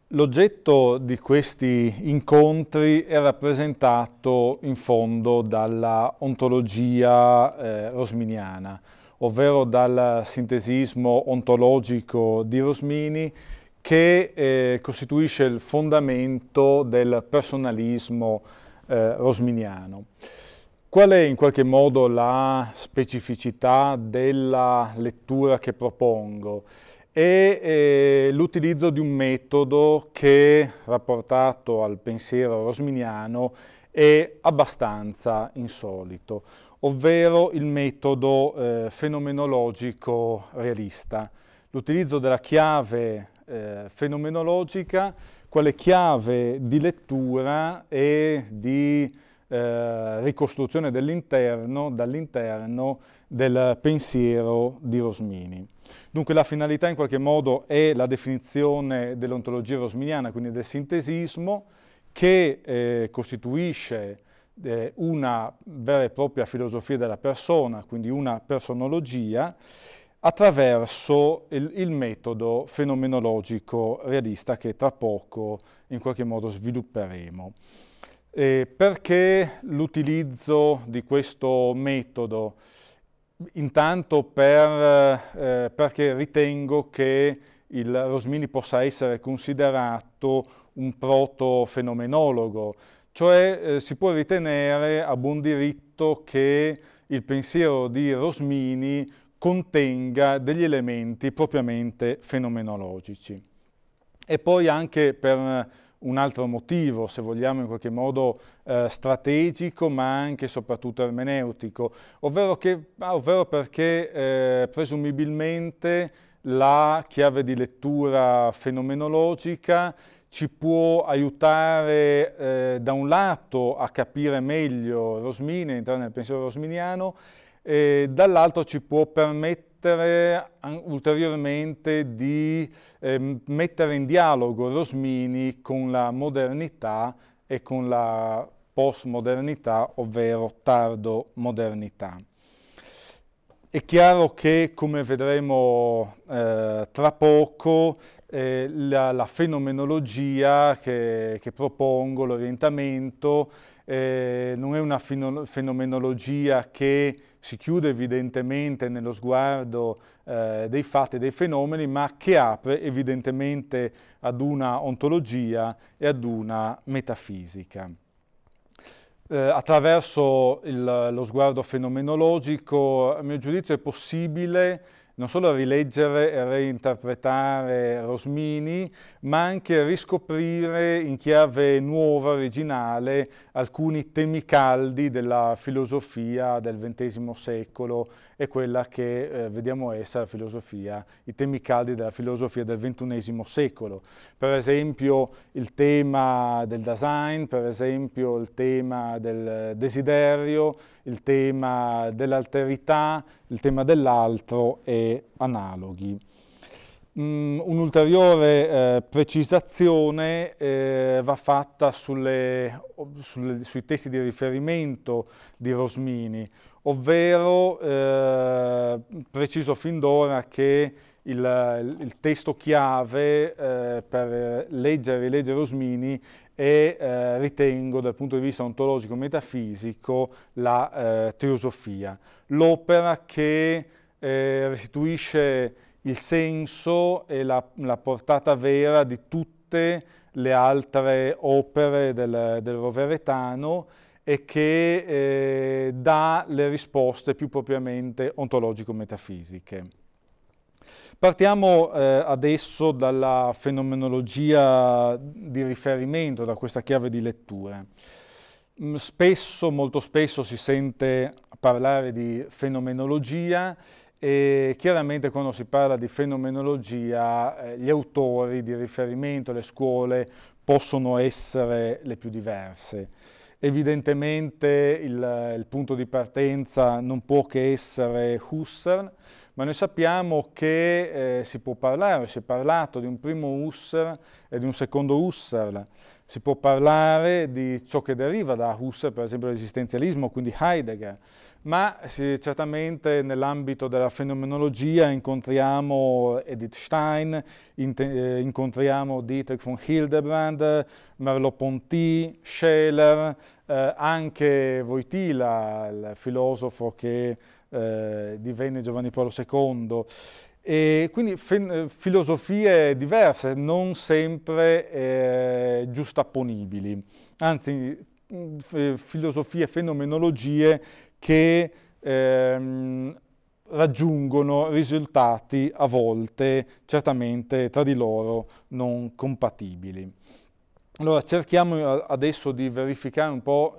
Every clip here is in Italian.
L'oggetto di questi incontri è rappresentato in fondo dalla ontologia rosminiana, ovvero dal sintesismo ontologico di Rosmini che costituisce il fondamento del personalismo rosminiano. Qual è in qualche modo la specificità della lettura che propongo? È l'utilizzo di un metodo che, rapportato al pensiero rosminiano, è abbastanza insolito, ovvero il metodo fenomenologico realista. L'utilizzo della chiave fenomenologica quale chiave di lettura e di ricostruzione dall'interno del pensiero di Rosmini. Dunque la finalità in qualche modo è la definizione dell'ontologia rosminiana, quindi del sintesismo, che costituisce una vera e propria filosofia della persona, quindi una personologia, attraverso il metodo fenomenologico realista che tra poco in qualche modo svilupperemo. Perché l'utilizzo di questo metodo? Intanto perché ritengo che il Rosmini possa essere considerato un proto-fenomenologo, cioè si può ritenere a buon diritto che il pensiero di Rosmini contenga degli elementi propriamente fenomenologici. E poi anche per un altro motivo, se vogliamo in qualche modo strategico, ma anche e soprattutto ermeneutico, ovvero perché presumibilmente la chiave di lettura fenomenologica ci può aiutare da un lato a capire meglio Rosmini, entrare nel pensiero rosminiano, e dall'altro ci può permettere ulteriormente di mettere in dialogo Rosmini con la modernità e con la postmodernità, ovvero tardomodernità. È chiaro che, come vedremo tra poco, la fenomenologia che propongo, l'orientamento, non è una fenomenologia che si chiude evidentemente nello sguardo dei fatti e dei fenomeni, ma che apre evidentemente ad una ontologia e ad una metafisica. Attraverso lo sguardo fenomenologico, a mio giudizio, è possibile non solo rileggere e reinterpretare Rosmini, ma anche riscoprire in chiave nuova, originale, alcuni temi caldi della filosofia del XX secolo e quella che vediamo essere la filosofia, i temi caldi della filosofia del XXI secolo. Per esempio il tema del Dasein, per esempio il tema del desiderio, il tema dell'alterità, il tema dell'altro e analoghi. Un'ulteriore precisazione va fatta sui testi di riferimento di Rosmini, ovvero preciso fin d'ora che il testo chiave per leggere e rileggere Rosmini è, ritengo, dal punto di vista ontologico e metafisico, la teosofia, l'opera che restituisce il senso e la portata vera di tutte le altre opere del Roveretano e che dà le risposte più propriamente ontologico-metafisiche. Partiamo adesso dalla fenomenologia di riferimento, da questa chiave di lettura. Molto spesso si sente parlare di fenomenologia e chiaramente quando si parla di fenomenologia gli autori di riferimento, le scuole possono essere le più diverse. Evidentemente il punto di partenza non può che essere Husserl, ma noi sappiamo che si può parlare, si è parlato di un primo Husserl e di un secondo Husserl, si può parlare di ciò che deriva da Husserl, per esempio l'esistenzialismo, quindi Heidegger, ma certamente nell'ambito della fenomenologia incontriamo Edith Stein, incontriamo Dietrich von Hildebrand, Merleau-Ponty, Scheler, anche Wojtyla, il filosofo che divenne Giovanni Paolo II, e quindi filosofie diverse, non sempre giustapponibili, anzi filosofie, fenomenologie che raggiungono risultati a volte certamente tra di loro non compatibili. Allora cerchiamo adesso di verificare un po'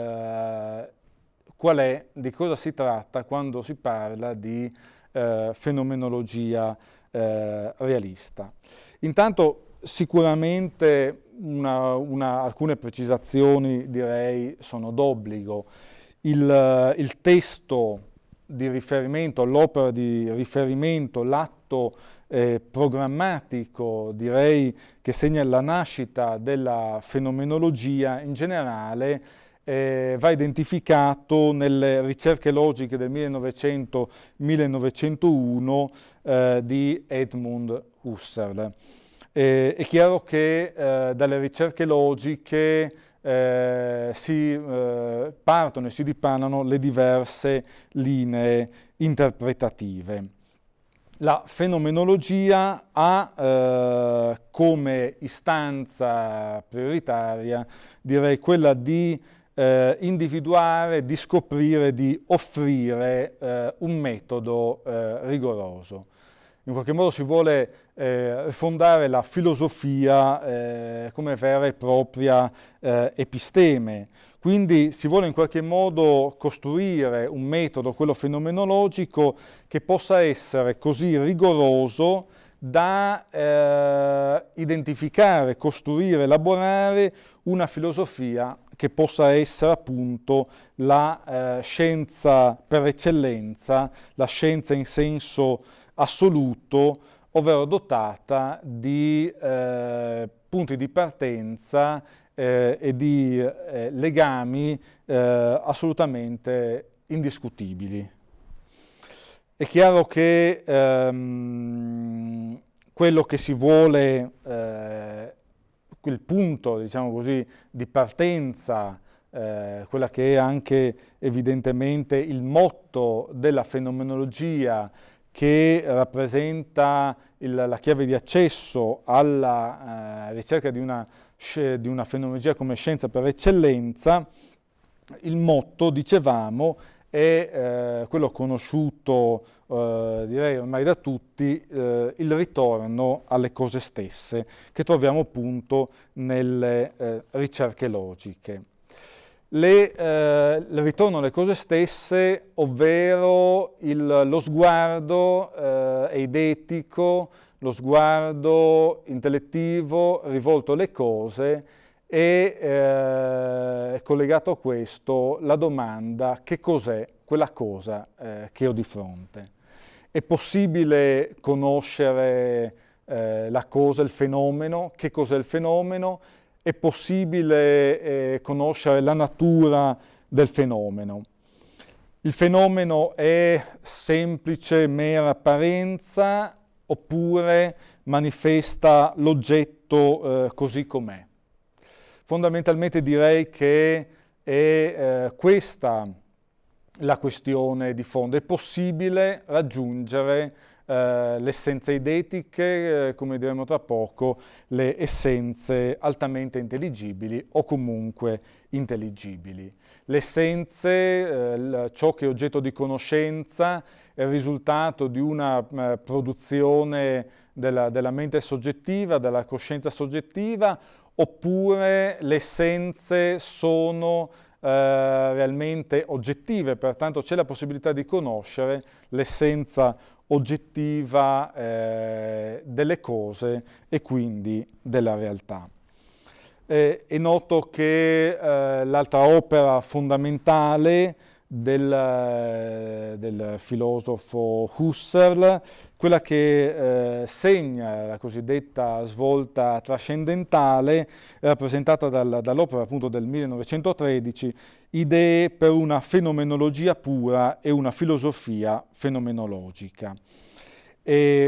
di cosa si tratta quando si parla di fenomenologia realista. Intanto sicuramente alcune precisazioni direi sono d'obbligo. Il testo di riferimento, l'opera di riferimento, l'atto programmatico, direi, che segna la nascita della fenomenologia in generale, va identificato nelle ricerche logiche del 1900-1901 di Edmund Husserl. È chiaro che dalle ricerche logiche si partono e si dipanano le diverse linee interpretative. La fenomenologia ha come istanza prioritaria, direi, quella di individuare, di scoprire, di offrire un metodo rigoroso. In qualche modo si vuole fondare la filosofia come vera e propria episteme. Quindi si vuole in qualche modo costruire un metodo, quello fenomenologico, che possa essere così rigoroso da identificare, costruire, elaborare una filosofia che possa essere appunto la scienza per eccellenza, la scienza in senso assoluto, ovvero dotata di punti di partenza e di legami assolutamente indiscutibili. È chiaro che quello che si vuole, quel punto, diciamo così, di partenza, quella che è anche evidentemente il motto della fenomenologia, che rappresenta la chiave di accesso alla ricerca di una fenomenologia come scienza per eccellenza, il motto, dicevamo, è quello conosciuto, direi ormai da tutti, il ritorno alle cose stesse, che troviamo appunto nelle ricerche logiche. Il ritorno alle cose stesse, ovvero lo sguardo eidetico, lo sguardo intellettivo rivolto alle cose, e collegato a questo la domanda: che cos'è quella cosa che ho di fronte? È possibile conoscere la cosa, il fenomeno? Che cos'è il fenomeno? È possibile conoscere la natura del fenomeno? Il fenomeno è semplice, mera apparenza, oppure manifesta l'oggetto così com'è? Fondamentalmente direi che è questa la questione di fondo. È possibile raggiungere le essenze eidetiche, come diremo tra poco, le essenze altamente intelligibili o comunque intelligibili. Le essenze, ciò che è oggetto di conoscenza, è il risultato di una produzione della mente soggettiva, della coscienza soggettiva, oppure le essenze sono realmente oggettive, pertanto c'è la possibilità di conoscere l'essenza oggettiva delle cose e quindi della realtà. È noto che l'altra opera fondamentale del filosofo Husserl, quella che segna la cosiddetta svolta trascendentale, rappresentata dall'opera appunto del 1913, Idee per una fenomenologia pura e una filosofia fenomenologica. E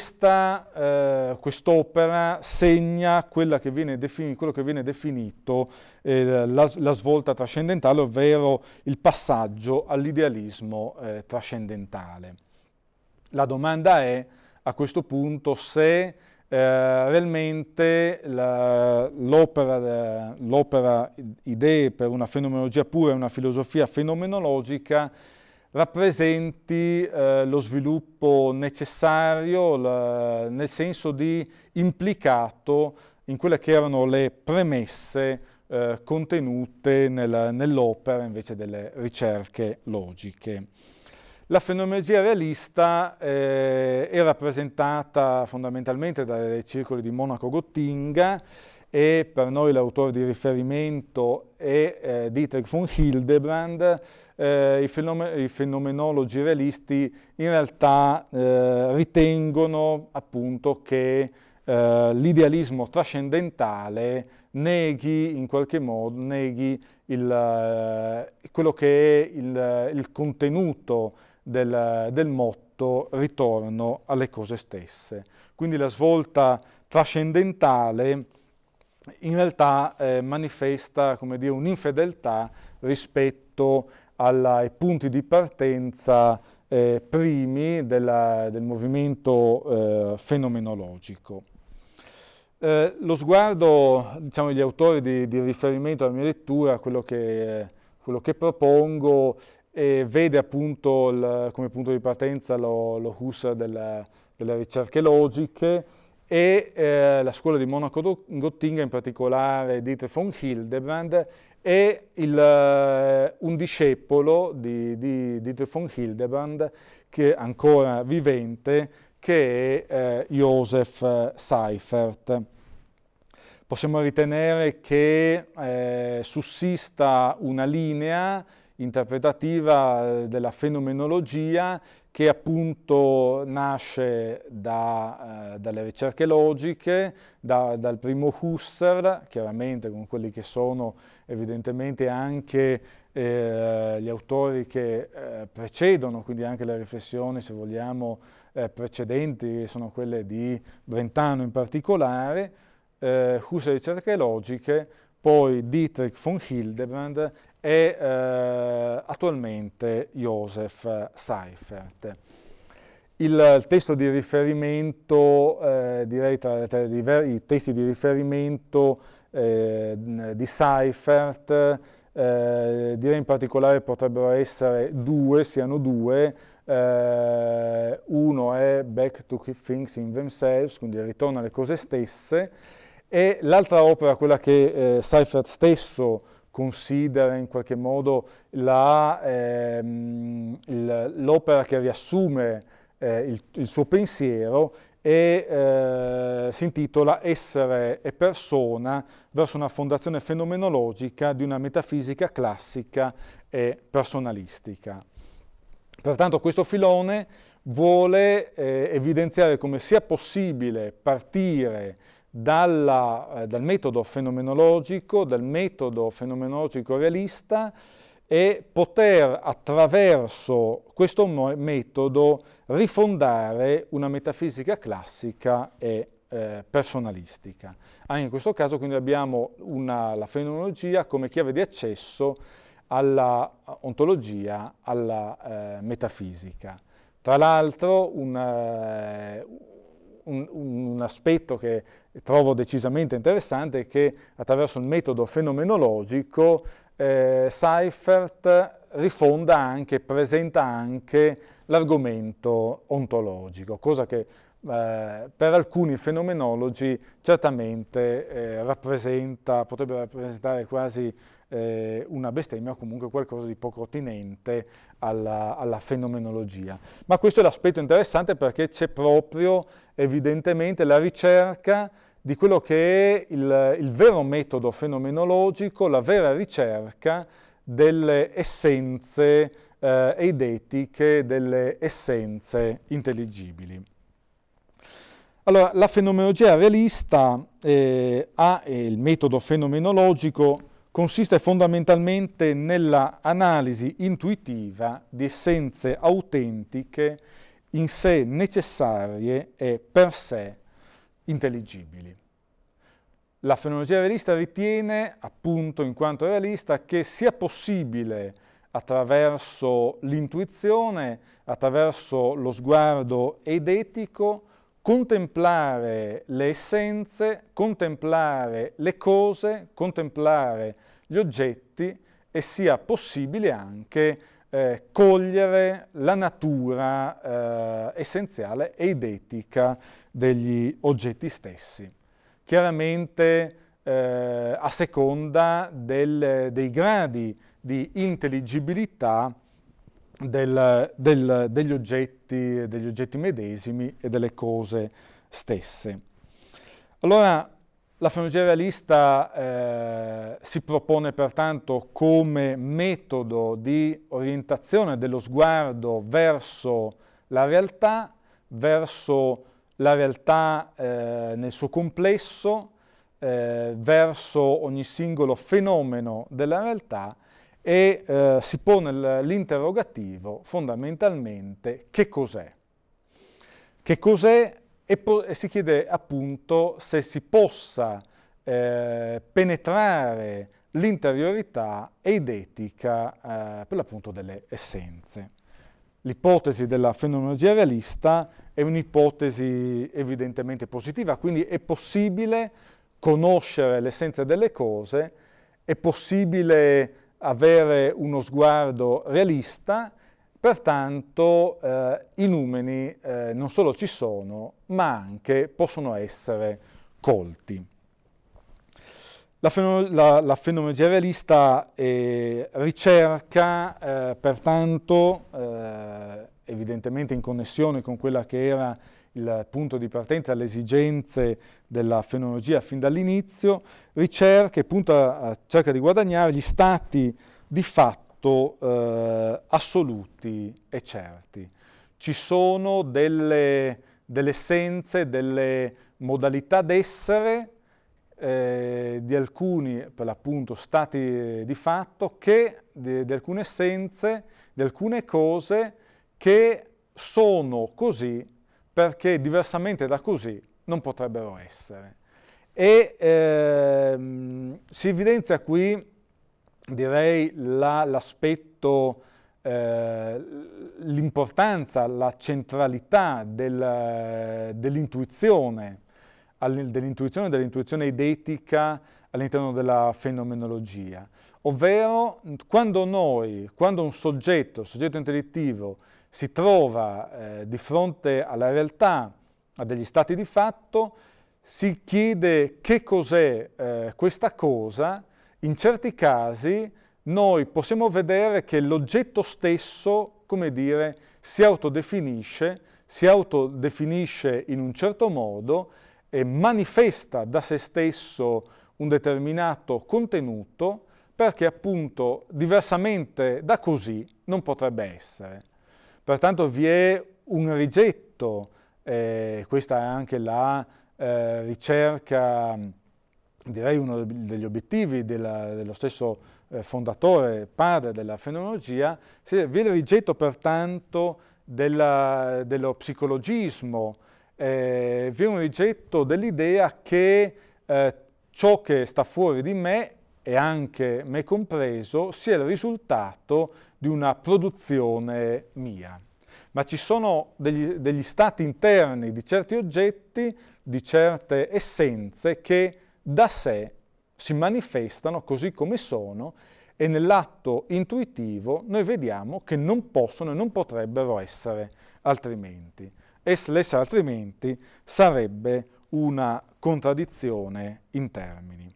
quest'opera segna quello che viene definito la svolta trascendentale, ovvero il passaggio all'idealismo trascendentale. La domanda è a questo punto se realmente l'opera Idee per una fenomenologia pura e una filosofia fenomenologica rappresenti lo sviluppo necessario, nel senso di implicato in quelle che erano le premesse contenute nell'opera invece delle ricerche logiche. La fenomenologia realista è rappresentata fondamentalmente dai circoli di Monaco-Gottinga, e per noi l'autore di riferimento è Dietrich von Hildebrand. I fenomenologi realisti in realtà ritengono appunto che l'idealismo trascendentale neghi in qualche modo quello che è il contenuto del motto ritorno alle cose stesse. Quindi la svolta trascendentale in realtà manifesta, come dire, un'infedeltà rispetto ai punti di partenza primi del movimento fenomenologico. Lo sguardo, diciamo, degli autori di riferimento alla mia lettura, quello che propongo, vede appunto come punto di partenza lo Husserl delle ricerche logiche, e la scuola di Monaco-Gottinga, in particolare Dietrich von Hildebrand, e un discepolo di Dietrich von Hildebrand, che è ancora vivente, che è Joseph Seifert. Possiamo ritenere che sussista una linea interpretativa della fenomenologia che appunto nasce dalle ricerche logiche, dal primo Husserl, chiaramente con quelli che sono evidentemente anche gli autori che precedono, quindi anche le riflessioni, se vogliamo, precedenti, sono quelle di Brentano in particolare, Husserl ricerche logiche, poi Dietrich von Hildebrand e attualmente Joseph Seifert. Il testo di riferimento, direi tra i testi di riferimento di Seifert, direi in particolare potrebbero essere siano due. Uno è Back to Things in Themselves, quindi il ritorno alle cose stesse, e l'altra opera, quella che Seifert stesso considera in qualche modo l'opera che riassume il suo pensiero, e si intitola Essere e persona verso una fondazione fenomenologica di una metafisica classica e personalistica. Pertanto questo filone vuole evidenziare come sia possibile partire dal metodo fenomenologico, realista, e poter attraverso questo metodo rifondare una metafisica classica e personalistica. Anche in questo caso quindi abbiamo la fenomenologia come chiave di accesso alla ontologia, alla metafisica. Tra l'altro un aspetto che trovo decisamente interessante è che attraverso il metodo fenomenologico Seifert presenta anche l'argomento ontologico, cosa che per alcuni fenomenologi certamente potrebbe rappresentare quasi una bestemmia, o comunque qualcosa di poco attinente alla fenomenologia. Ma questo è l'aspetto interessante, perché c'è proprio evidentemente la ricerca di quello che è il vero metodo fenomenologico, la vera ricerca delle essenze eidetiche, delle essenze intelligibili. Allora, la fenomenologia realista il metodo fenomenologico consiste fondamentalmente nella analisi intuitiva di essenze autentiche in sé necessarie e per sé intelligibili. La fenomenologia realista ritiene, appunto in quanto realista, che sia possibile attraverso l'intuizione, attraverso lo sguardo eidetico, contemplare le essenze, contemplare le cose, contemplare gli oggetti e sia possibile anche cogliere la natura essenziale eidetica degli oggetti stessi. Chiaramente a seconda dei gradi di intelligibilità degli oggetti medesimi e delle cose stesse. Allora, la fenomenologia realista si propone pertanto come metodo di orientazione dello sguardo verso la realtà nel suo complesso, verso ogni singolo fenomeno della realtà, e si pone l'interrogativo fondamentalmente che cos'è? Che cos'è? E si chiede appunto se si possa penetrare l'interiorità eidetica per l'appunto delle essenze. L'ipotesi della fenomenologia realista è un'ipotesi evidentemente positiva, quindi è possibile conoscere l'essenza delle cose, è possibile avere uno sguardo realista, pertanto i numeri non solo ci sono, ma anche possono essere colti. La fenomenologia realista ricerca, pertanto, evidentemente in connessione con quella che era il punto di partenza, le esigenze della fenomenologia fin dall'inizio, ricerca e cerca di guadagnare gli stati di fatto assoluti e certi. Ci sono delle essenze, delle modalità d'essere di alcuni, per l'appunto, stati di fatto, di alcune essenze, di alcune cose che sono così perché diversamente da così non potrebbero essere. E si evidenzia qui, direi, l'aspetto, l'importanza, la centralità dell'intuizione eidetica all'interno della fenomenologia, ovvero quando un soggetto intellettivo si trova di fronte alla realtà, a degli stati di fatto, si chiede che cos'è questa cosa. In certi casi noi possiamo vedere che l'oggetto stesso, come dire, si autodefinisce in un certo modo e manifesta da se stesso un determinato contenuto, perché appunto diversamente da così non potrebbe essere. Pertanto vi è un rigetto, questa è anche la ricerca, direi uno degli obiettivi dello stesso fondatore, padre della fenomenologia, vi è il rigetto pertanto dello psicologismo, vi è un rigetto dell'idea che ciò che sta fuori di me, e anche me compreso, sia il risultato di una produzione mia. Ma ci sono degli stati interni di certi oggetti, di certe essenze che da sé si manifestano così come sono e nell'atto intuitivo noi vediamo che non possono e non potrebbero essere altrimenti. L'essere altrimenti sarebbe una contraddizione in termini.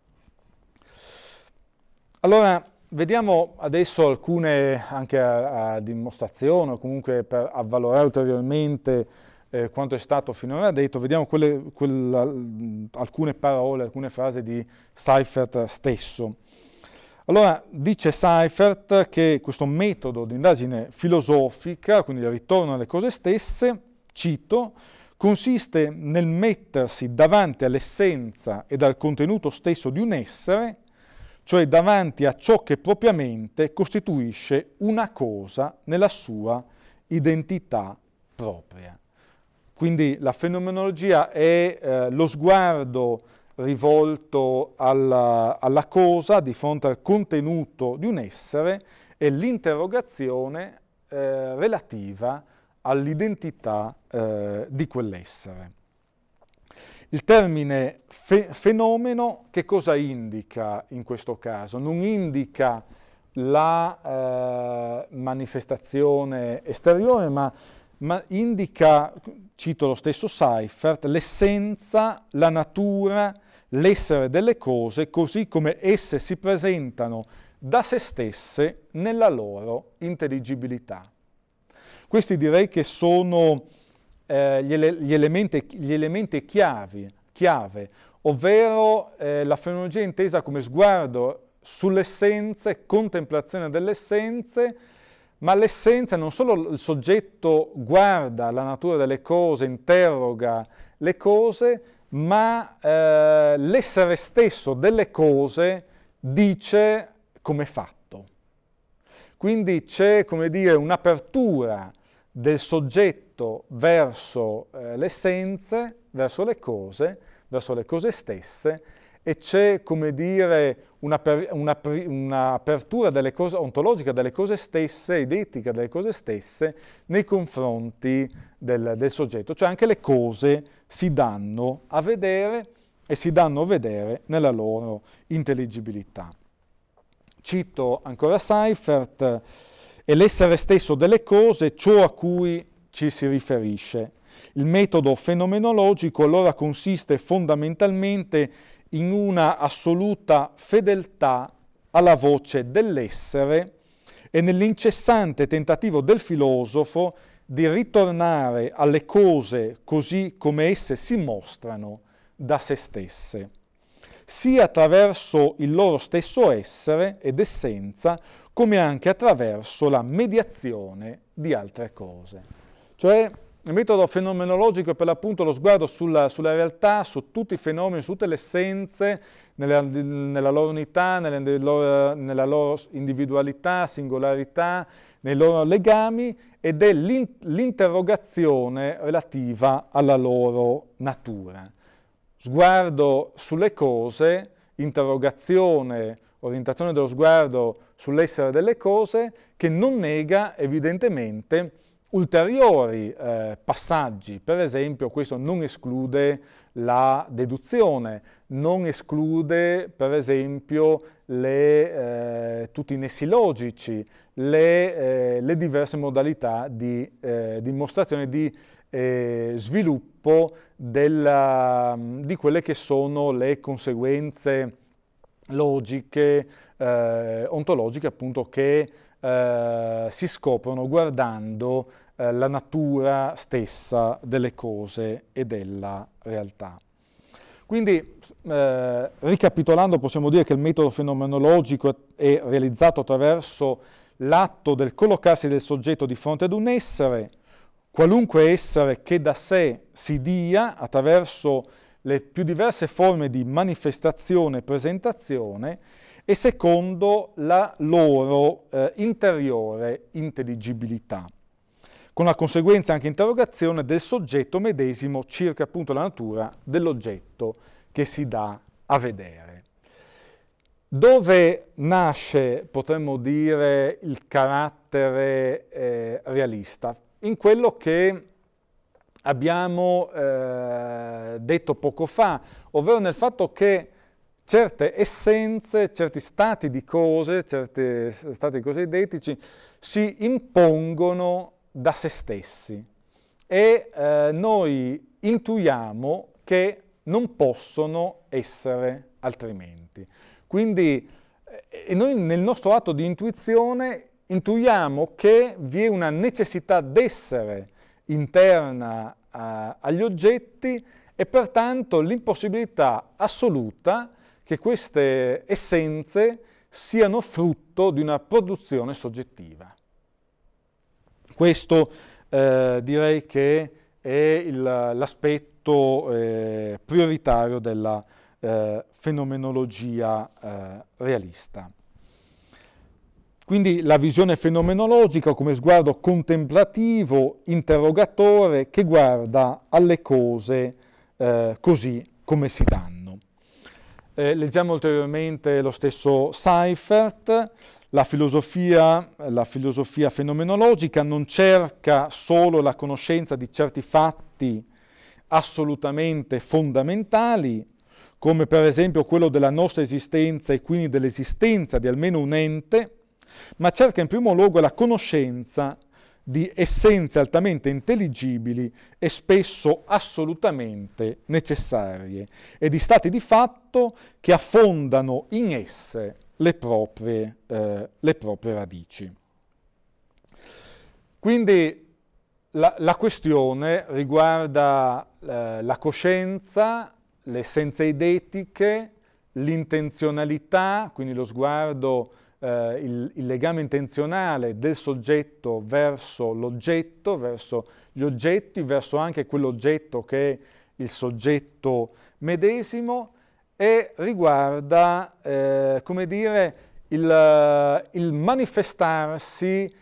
Allora, vediamo adesso alcune, anche a dimostrazione o comunque per avvalorare ulteriormente quanto è stato finora detto, vediamo alcune parole, alcune frasi di Seifert stesso. Allora dice Seifert che questo metodo di indagine filosofica, quindi il ritorno alle cose stesse, cito, consiste nel mettersi davanti all'essenza ed al contenuto stesso di un essere, cioè davanti a ciò che propriamente costituisce una cosa nella sua identità propria. Quindi la fenomenologia è lo sguardo rivolto alla cosa di fronte al contenuto di un essere e l'interrogazione relativa all'identità di quell'essere. Il termine fenomeno che cosa indica in questo caso? Non indica la manifestazione esteriore, ma indica, cito lo stesso Seifert, l'essenza, la natura, l'essere delle cose così come esse si presentano da se stesse nella loro intelligibilità. Questi direi che sono gli elementi chiave, ovvero la fenomenologia intesa come sguardo sulle essenze, contemplazione delle essenze, ma l'essenza non solo il soggetto guarda la natura delle cose, interroga le cose, ma l'essere stesso delle cose dice come è fatto. Quindi c'è, come dire, un'apertura del soggetto verso le essenze, verso le cose stesse, e c'è, come dire, un'apertura delle cose, ontologica delle cose stesse, identica delle cose stesse, nei confronti del soggetto. Cioè anche le cose si danno a vedere e si danno a vedere nella loro intelligibilità. Cito ancora Seifert, è l'essere stesso delle cose ciò a cui ci si riferisce. Il metodo fenomenologico allora consiste fondamentalmente in una assoluta fedeltà alla voce dell'essere e nell'incessante tentativo del filosofo di ritornare alle cose così come esse si mostrano da se stesse, sia attraverso il loro stesso essere ed essenza, come anche attraverso la mediazione di altre cose. Cioè, il metodo fenomenologico è per l'appunto lo sguardo sulla realtà, su tutti i fenomeni, su tutte le essenze, nella loro unità, nella loro individualità, singolarità, nei loro legami, ed è l'interrogazione relativa alla loro natura. Sguardo sulle cose, interrogazione, orientazione dello sguardo sull'essere delle cose, che non nega evidentemente ulteriori passaggi. Per esempio, questo non esclude la deduzione, non esclude per esempio tutti i nessi logici, le diverse modalità di dimostrazione, di sviluppo di quelle che sono le conseguenze logiche, ontologiche appunto, che si scoprono guardando la natura stessa delle cose e della realtà. Quindi, ricapitolando, possiamo dire che il metodo fenomenologico è realizzato attraverso l'atto del collocarsi del soggetto di fronte ad un essere, qualunque essere che da sé si dia attraverso le più diverse forme di manifestazione e presentazione, e secondo la loro interiore intelligibilità, con la conseguenza anche interrogazione del soggetto medesimo circa appunto la natura dell'oggetto che si dà a vedere. Dove nasce, potremmo dire, il carattere realista? In quello che abbiamo detto poco fa, ovvero nel fatto che certe essenze, certi stati di cose, certi stati di cose identici si impongono da se stessi e noi intuiamo che non possono essere altrimenti. Quindi noi nel nostro atto di intuizione intuiamo che vi è una necessità d'essere interna agli oggetti e pertanto l'impossibilità assoluta che queste essenze siano frutto di una produzione soggettiva. Questo direi che è l'aspetto prioritario della fenomenologia realista. Quindi la visione fenomenologica come sguardo contemplativo, interrogatore, che guarda alle cose così come si danno. Leggiamo ulteriormente lo stesso Seifert. La filosofia fenomenologica non cerca solo la conoscenza di certi fatti assolutamente fondamentali, come per esempio quello della nostra esistenza e quindi dell'esistenza di almeno un ente, ma cerca in primo luogo la conoscenza di essenze altamente intelligibili e spesso assolutamente necessarie e di stati di fatto che affondano in esse le proprie radici. Quindi la questione riguarda la coscienza, le essenze eidetiche, l'intenzionalità, quindi lo sguardo, il legame intenzionale del soggetto verso l'oggetto, verso gli oggetti, verso anche quell'oggetto che è il soggetto medesimo, e riguarda, come dire, il manifestarsi,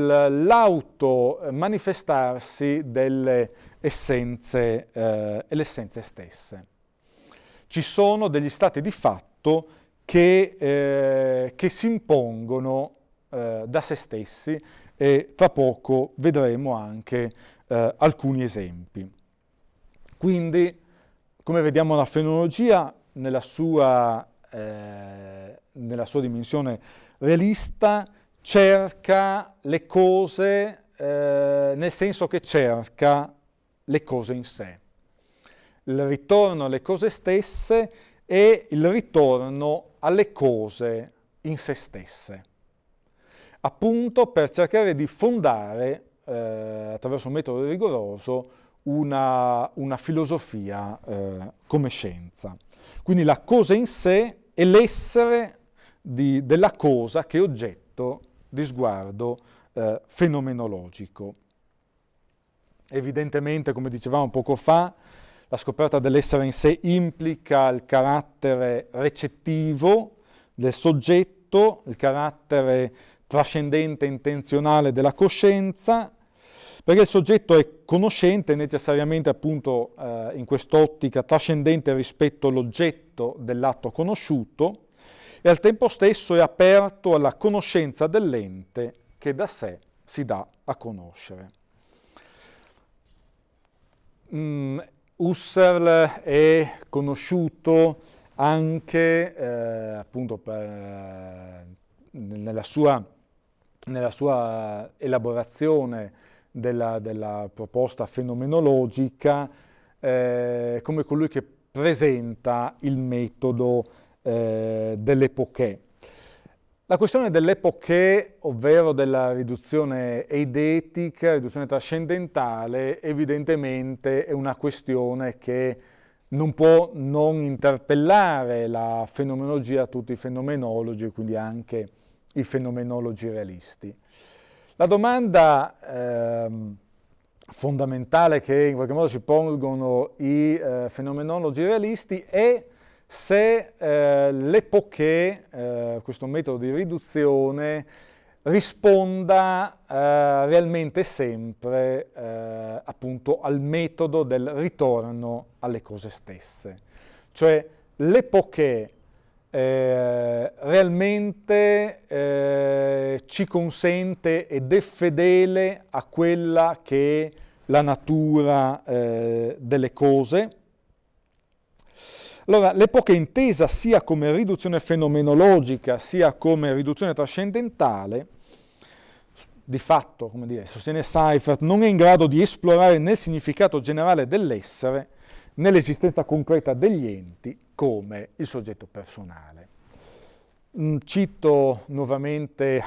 l'auto-manifestarsi delle essenze e le essenze stesse. Ci sono degli stati di fatto che si impongono da se stessi, e tra poco vedremo anche alcuni esempi. Quindi, come vediamo, la fenomenologia nella sua dimensione realista cerca le cose nel senso che cerca le cose in sé. Il ritorno alle cose stesse e il ritorno alle cose in se stesse, appunto per cercare di fondare attraverso un metodo rigoroso una filosofia come scienza. Quindi la cosa in sé è l'essere della cosa che è oggetto di sguardo fenomenologico. Evidentemente, come dicevamo poco fa, la scoperta dell'essere in sé implica il carattere recettivo del soggetto, il carattere trascendente e intenzionale della coscienza, perché il soggetto è conoscente necessariamente, appunto, in quest'ottica trascendente rispetto all'oggetto dell'atto conosciuto, e al tempo stesso è aperto alla conoscenza dell'ente che da sé si dà a conoscere. Husserl è conosciuto anche appunto nella sua elaborazione della proposta fenomenologica come colui che presenta il metodo dell'epoché. La questione dell'epoché, ovvero della riduzione eidetica, riduzione trascendentale, evidentemente è una questione che non può non interpellare la fenomenologia, tutti i fenomenologi, quindi anche i fenomenologi realisti. La domanda fondamentale che in qualche modo si pongono i fenomenologi realisti è se l'epoché, questo metodo di riduzione, risponda realmente sempre appunto al metodo del ritorno alle cose stesse. Cioè l'epoché realmente ci consente ed è fedele a quella che è la natura delle cose. Allora, l'epoca intesa sia come riduzione fenomenologica sia come riduzione trascendentale, di fatto, come dire, sostiene Seifert, non è in grado di esplorare nel significato generale dell'essere, nell'esistenza concreta degli enti, come il soggetto personale. Cito nuovamente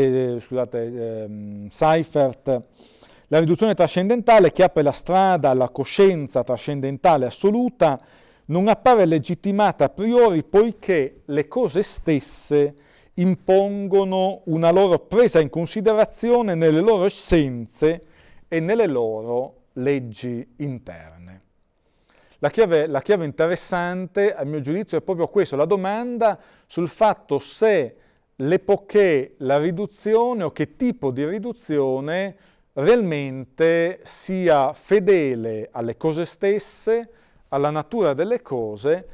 Seifert: la riduzione trascendentale che apre la strada alla coscienza trascendentale assoluta non appare legittimata a priori poiché le cose stesse impongono una loro presa in considerazione nelle loro essenze e nelle loro leggi interne. La chiave interessante, a mio giudizio, è proprio questo, la domanda sul fatto se l'epoché, la riduzione o che tipo di riduzione realmente sia fedele alle cose stesse, alla natura delle cose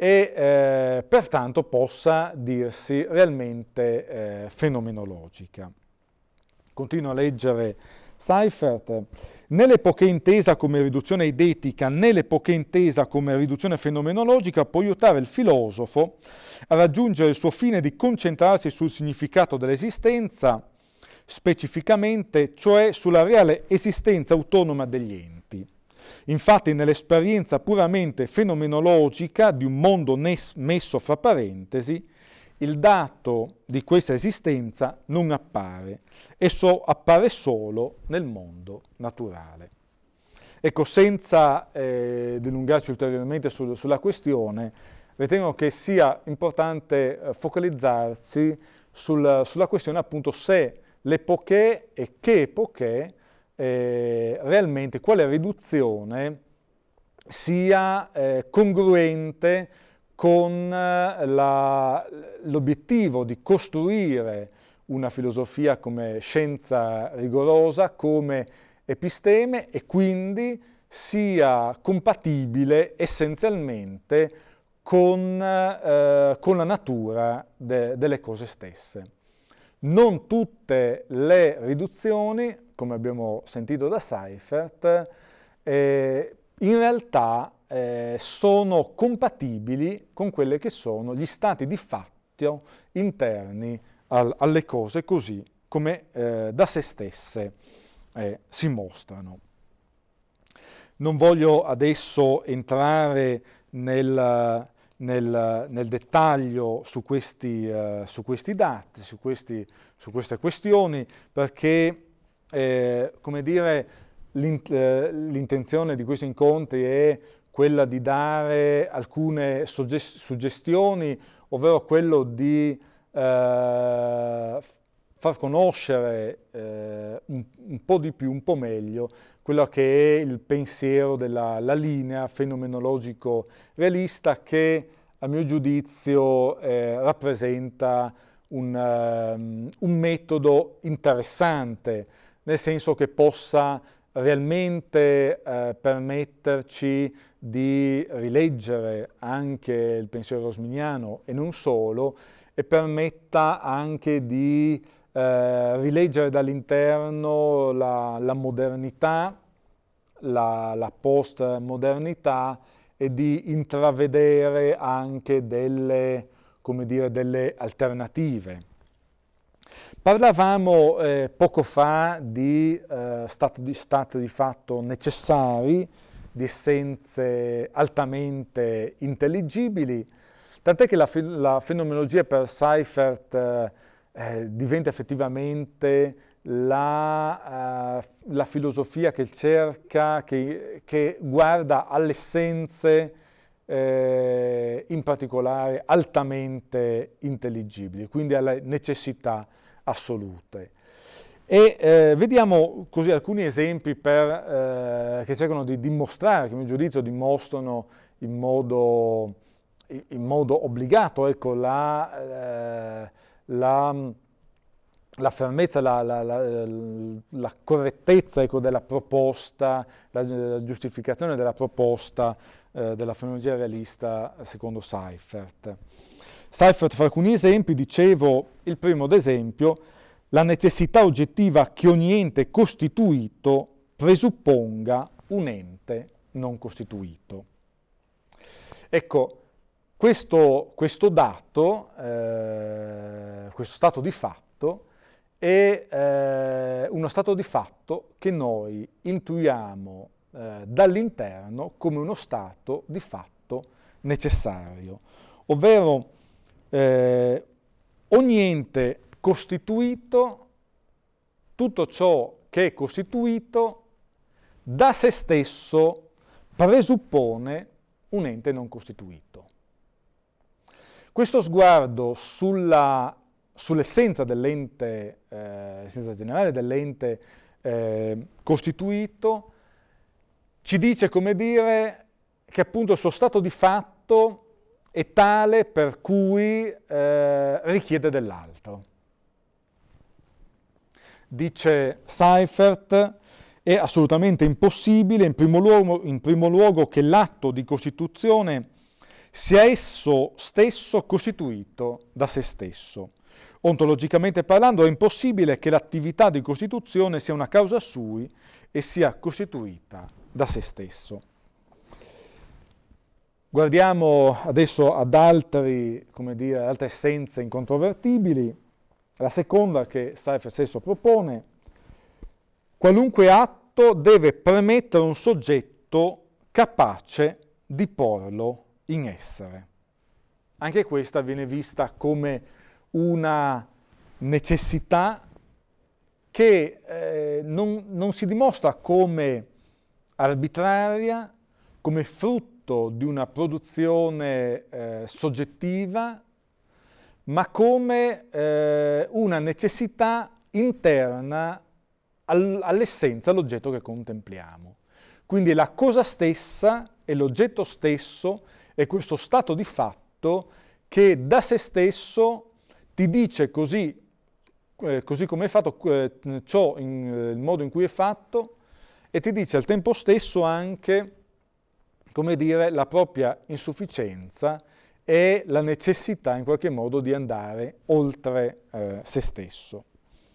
e pertanto possa dirsi realmente fenomenologica. Continuo a leggere Seifert. Né l'epoché intesa come riduzione eidetica né l'epoché intesa come riduzione fenomenologica può aiutare il filosofo a raggiungere il suo fine di concentrarsi sul significato dell'esistenza, specificamente, cioè sulla reale esistenza autonoma degli enti. Infatti, nell'esperienza puramente fenomenologica di un mondo messo fra parentesi, il dato di questa esistenza non appare, esso appare solo nel mondo naturale. Ecco, senza dilungarci ulteriormente sulla questione, ritengo che sia importante focalizzarsi sulla questione appunto se l'epoché e che epoché realmente quale riduzione sia congruente con l'obiettivo di costruire una filosofia come scienza rigorosa, come episteme e quindi sia compatibile essenzialmente con la natura delle cose stesse. Non tutte le riduzioni, come abbiamo sentito da Seifert, in realtà sono compatibili con quelli che sono gli stati di fatto interni alle cose, così come da se stesse si mostrano. Non voglio adesso entrare nel dettaglio su questi dati, su queste questioni, perché come dire, l'intenzione di questi incontri è quella di dare alcune suggestioni, ovvero quello di far conoscere un po' di più, un po' meglio, quello che è il pensiero della linea fenomenologico-realista che, a mio giudizio, rappresenta un metodo interessante, nel senso che possa realmente permetterci di rileggere anche il pensiero rosminiano e non solo, e permetta anche di rileggere dall'interno la modernità, la postmodernità e di intravedere anche delle alternative. Parlavamo poco fa di stati di fatto necessari, di essenze altamente intelligibili, tant'è che la fenomenologia per Seifert diventa effettivamente la filosofia che cerca, che guarda alle essenze in particolare altamente intelligibili, quindi alle necessità assolute. E vediamo così alcuni esempi che cercano di dimostrare, che a mio giudizio dimostrano in modo obbligato, ecco, la fermezza, la correttezza, ecco, della proposta, la giustificazione della proposta della fenomenologia realista secondo Seifert. Seifert fa alcuni esempi, dicevo, il primo ad esempio, la necessità oggettiva che ogni ente costituito presupponga un ente non costituito. Ecco, questo dato, questo stato di fatto, è uno stato di fatto che noi intuiamo dall'interno come uno stato di fatto necessario, ovvero ogni ente costituito, tutto ciò che è costituito, da se stesso presuppone un ente non costituito. Questo sguardo sulla sull'essenza dell'ente, l'essenza generale dell'ente costituito, ci dice, come dire, che appunto il suo stato di fatto è tale per cui richiede dell'altro. Dice Seifert, è assolutamente impossibile, in primo luogo, che l'atto di costituzione sia esso stesso costituito da se stesso. Ontologicamente parlando, è impossibile che l'attività di costituzione sia una causa sui e sia costituita da se stesso. Guardiamo adesso ad altre essenze incontrovertibili. La seconda che Seifert stesso propone: qualunque atto deve premettere un soggetto capace di porlo in essere. Anche questa viene vista come una necessità che non si dimostra come arbitraria, come frutto di una produzione soggettiva, ma come una necessità interna all'essenza, all'oggetto che contempliamo. Quindi la cosa stessa e l'oggetto stesso è questo stato di fatto che da se stesso ti dice così come è fatto ciò, il modo in cui è fatto, e ti dice al tempo stesso anche, come dire, la propria insufficienza e la necessità in qualche modo di andare oltre se stesso.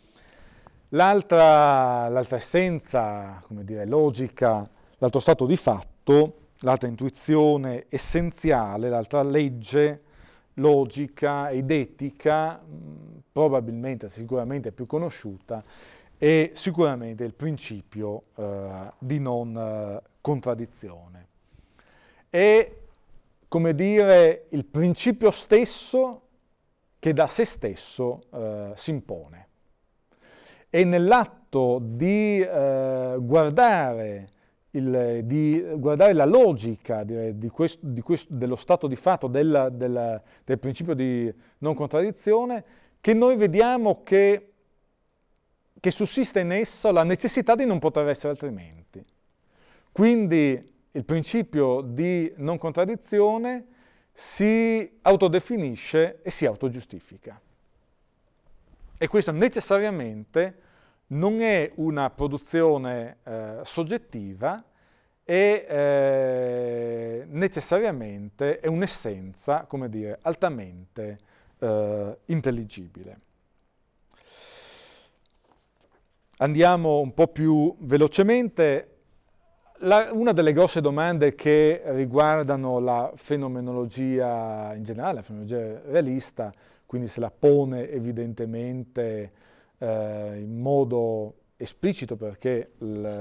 L'altra essenza, come dire, logica, l'altro stato di fatto, l'altra intuizione essenziale, l'altra legge logica ed etica, probabilmente, sicuramente più conosciuta, è sicuramente il principio di non contraddizione. È, come dire, il principio stesso che da se stesso si impone. E nell'atto di guardare la logica dello stato di fatto del principio di non contraddizione, che noi vediamo che sussiste in esso la necessità di non poter essere altrimenti. Quindi il principio di non contraddizione si autodefinisce e si autogiustifica. E questo necessariamente non è una produzione soggettiva, e necessariamente è un'essenza, come dire, altamente intelligibile. Andiamo un po' più velocemente. Una delle grosse domande che riguardano la fenomenologia in generale, la fenomenologia realista, quindi se la pone evidentemente in modo esplicito perché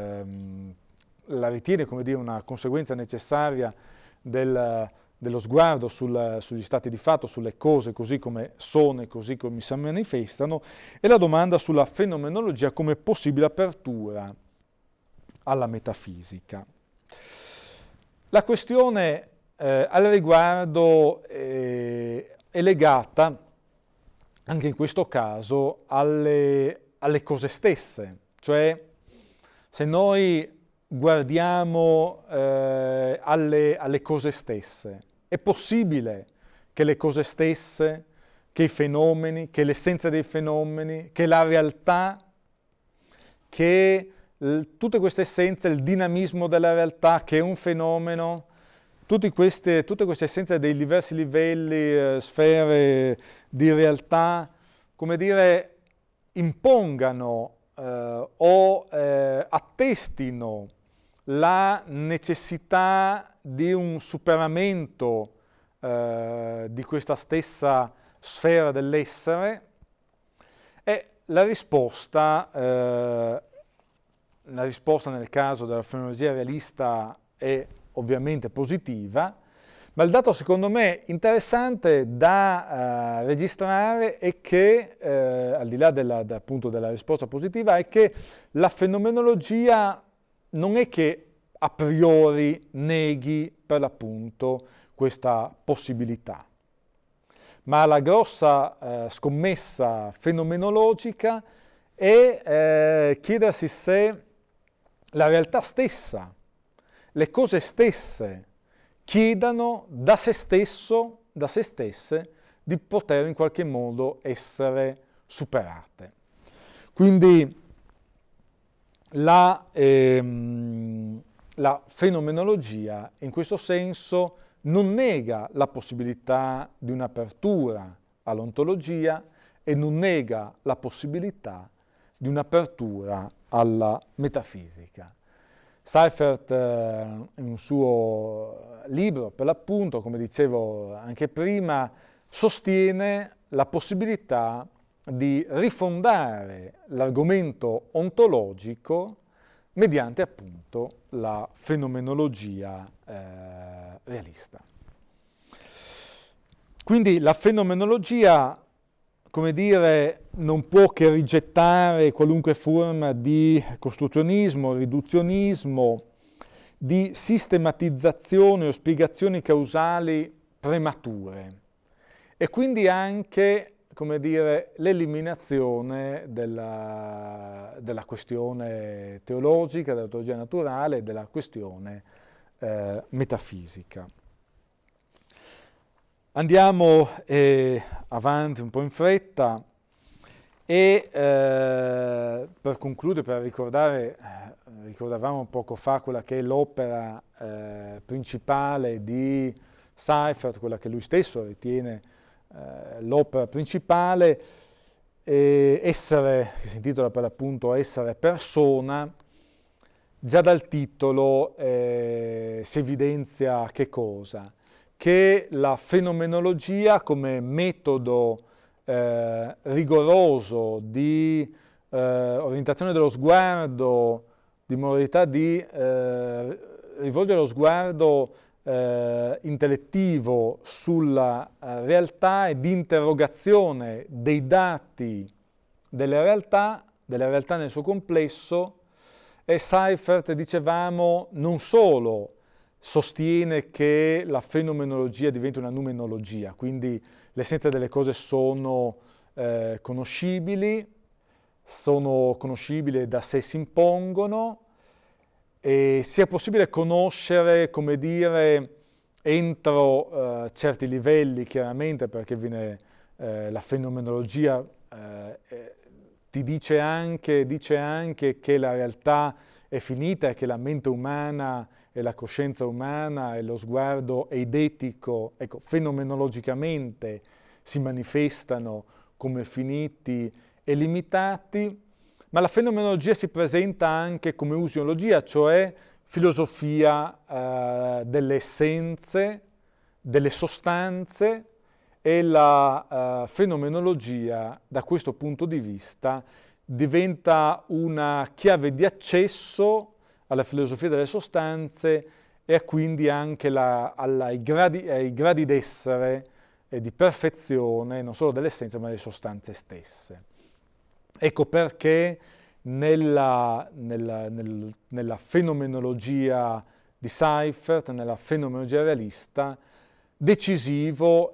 la ritiene, come dire, una conseguenza necessaria dello sguardo sugli stati di fatto, sulle cose così come sono e così come si manifestano, è la domanda sulla fenomenologia come possibile apertura alla metafisica. La questione al riguardo è legata anche in questo caso alle cose stesse, cioè se noi guardiamo alle cose stesse, è possibile che le cose stesse, che i fenomeni, che l'essenza dei fenomeni, che la realtà, che tutte queste essenze, il dinamismo della realtà, che è un fenomeno, tutte queste essenze dei diversi livelli, sfere di realtà, come dire, impongano o attestino la necessità di un superamento di questa stessa sfera dell'essere, e la risposta nel caso della fenomenologia realista è ovviamente positiva, ma il dato secondo me interessante da registrare è che, al di là appunto della risposta positiva, è che la fenomenologia non è che a priori neghi per l'appunto questa possibilità, ma la grossa scommessa fenomenologica è chiedersi se la realtà stessa, le cose stesse, chiedano da se stesso, da se stesse, di poter in qualche modo essere superate. Quindi la fenomenologia in questo senso non nega la possibilità di un'apertura all'ontologia e non nega la possibilità di un'apertura alla metafisica. Seifert in un suo libro, per l'appunto, come dicevo anche prima, sostiene la possibilità di rifondare l'argomento ontologico mediante appunto la fenomenologia realista. Quindi la fenomenologia, come dire, non può che rigettare qualunque forma di costruzionismo, riduzionismo, di sistematizzazione o spiegazioni causali premature e quindi anche, come dire, l'eliminazione della questione teologica, della teologia naturale e della questione metafisica. Andiamo avanti un po' in fretta e per concludere, per ricordavamo poco fa quella che è l'opera principale di Seifert, quella che lui stesso ritiene l'opera principale, che si intitola per l'appunto Essere persona. Già dal titolo si evidenzia che cosa? Che la fenomenologia come metodo rigoroso di orientazione dello sguardo, di modalità di rivolgere lo sguardo intellettivo sulla realtà e di interrogazione dei dati della realtà nel suo complesso, e Seifert, dicevamo, non solo sostiene che la fenomenologia diventa una numenologia, quindi l'essenza delle cose sono conoscibili da sé si impongono, e sia possibile conoscere, come dire, entro certi livelli, chiaramente, perché la fenomenologia dice anche che la realtà è finita e che la mente umana e la coscienza umana e lo sguardo eidetico, ecco, fenomenologicamente si manifestano come finiti e limitati, ma la fenomenologia si presenta anche come usiologia, cioè filosofia delle essenze, delle sostanze, e la fenomenologia da questo punto di vista diventa una chiave di accesso alla filosofia delle sostanze e quindi anche ai gradi d'essere e di perfezione non solo delle essenze ma delle sostanze stesse. Ecco perché nella fenomenologia di Seifert, nella fenomenologia realista, decisivo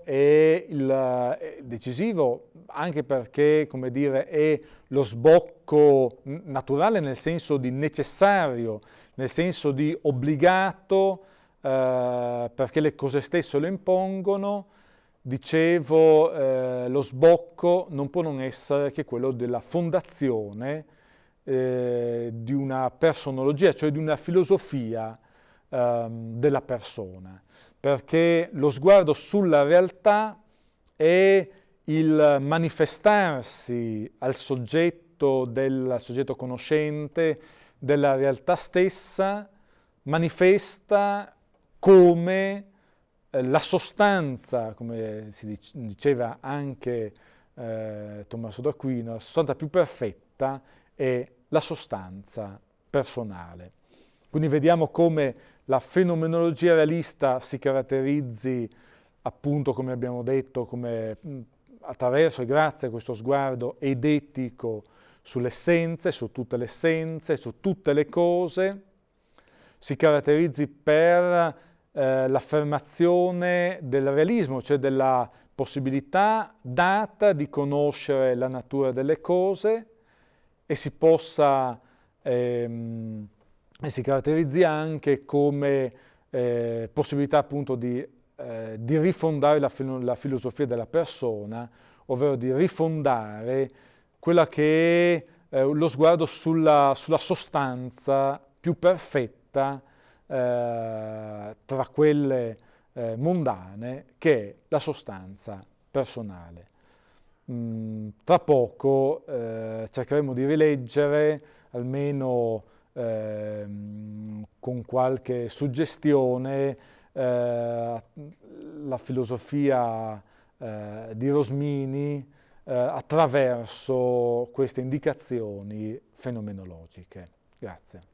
anche perché, come dire, è lo sbocco naturale nel senso di necessario, nel senso di obbligato, perché le cose stesse lo impongono. Dicevo, lo sbocco non può non essere che quello della fondazione di una personologia, cioè di una filosofia della persona, perché lo sguardo sulla realtà è il manifestarsi al soggetto del soggetto conoscente della realtà stessa, manifesta come la sostanza, come si diceva anche Tommaso d'Aquino, la sostanza più perfetta è la sostanza personale. Quindi vediamo come la fenomenologia realista si caratterizzi, appunto, come abbiamo detto, come attraverso e grazie a questo sguardo eidetico sulle essenze, su tutte le cose, si caratterizzi per l'affermazione del realismo, cioè della possibilità data di conoscere la natura delle cose e si possa e si caratterizzi anche come possibilità appunto di rifondare la filosofia della persona, ovvero di rifondare quella che è lo sguardo sulla sostanza più perfetta tra quelle mondane, che è la sostanza personale. Tra poco cercheremo di rileggere, almeno con qualche suggestione, la filosofia di Rosmini attraverso queste indicazioni fenomenologiche. Grazie.